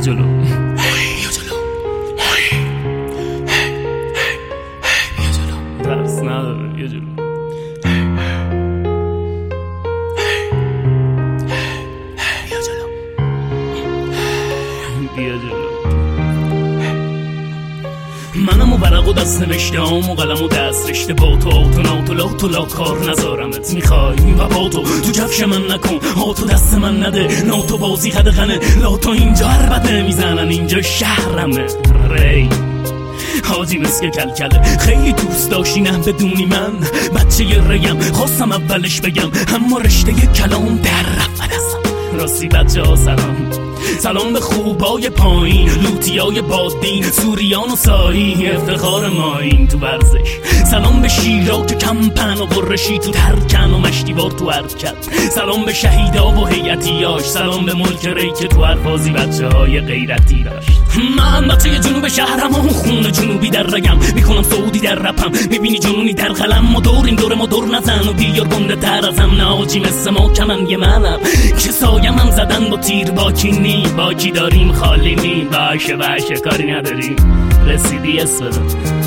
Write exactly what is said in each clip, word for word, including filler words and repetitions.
جلو بیا جلو بیا جلو درس نداره بیا جلو بیا جلو بیا جلو منم و ورق و دست نوشته هم و قلم و دست رشته با تو آتو ناتو لاتو لا کار نذارمت میخوای و با تو تو کفش من نکن آتو دست من نده ناتو بازی خدقنه لاتو اینجا عربته میزنن اینجا شهرمه ری حاجی مسک کلکله خیلی دوست داشتی نه بدونی من بچه ی ریم خواستم اولش بگم اما رشته ی کلام در رفت دستم راستی بچه ها سلام سلام به خوبای پایین لوتیای بادین سوریان و سایی افتخار ماین تو ورزش سلام به شیرا که کمپن و قرشی تو ترکن و مشتیبار تو حرکت سلام به شهیدا و هیئتیاش سلام به ملک ری که تو هر بازی بچه های غیرتی داشت من بچه جنوب شهرم و خون جنوبی در رگم میکنم سعودی در رپم میبینی جنونی در قلم ما دوریم دور ما دور نزن و بیار گنده تر ازم نه آجی مثل ما کمن یه منم که سایم هم زدن با تیر باکی نی باکی داریم خالی نی باشه باشه کاری نداریم رسیدی اسفدم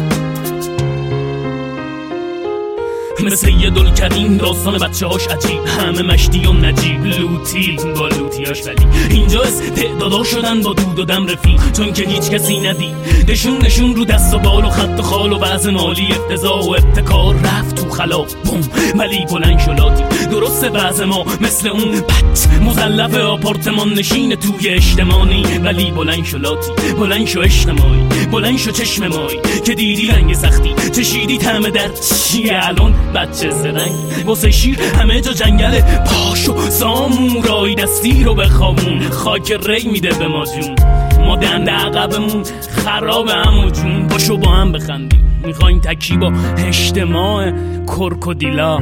مثل یه دلکریم داستان بچه هاش عجیب همه مشتی و نجیب لوتی با لوتیاش ولی اینجا استعدادا شدن با دود و دم رفیق چون که هیچ کسی ندید نشون نشون رو دست و بال و خط و خال و وضع مالی افتضاح و ابتکار رفت تو خلا بوم ولی بلند شلاتی درسته وضع ما مثل اون بچ مزلف آپارتمان نشین توی اجتماعی ولی بلند شلاتی بلند شو اجتماعی بلند شو چشم مایی که دیدی رنگ سختی چشیدی طعم درد چیه الان بچه زرنگ واسه شیر همه جا جنگله پاشو سامورایی دستی رو بخوابون خاک ری میده به ما جون ما دنده عقبمون خراب همو جون باشو با هم بخندیم میخوایم تکی با اجتماع کرکودیلا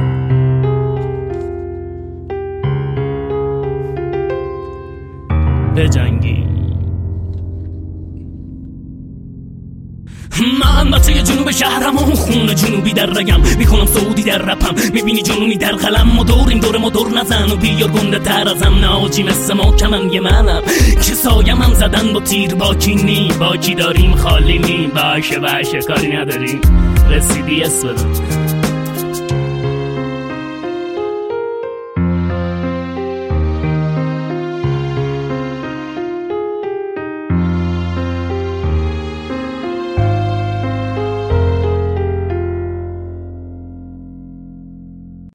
بجنگی من بچه جنوب شهرم و خون جنوبی در رگم میکنم سعودی در رپم میبینی جنونی در قلم ما دوریم دور ما دور نزن و بیار گنده تر ازم نه آجی مثل ما کمن یه منم که سایم هم زدن با تیر باکی نی باکی داریم خالی نی باشه باشه کاری نداریم رسیدی اسفدم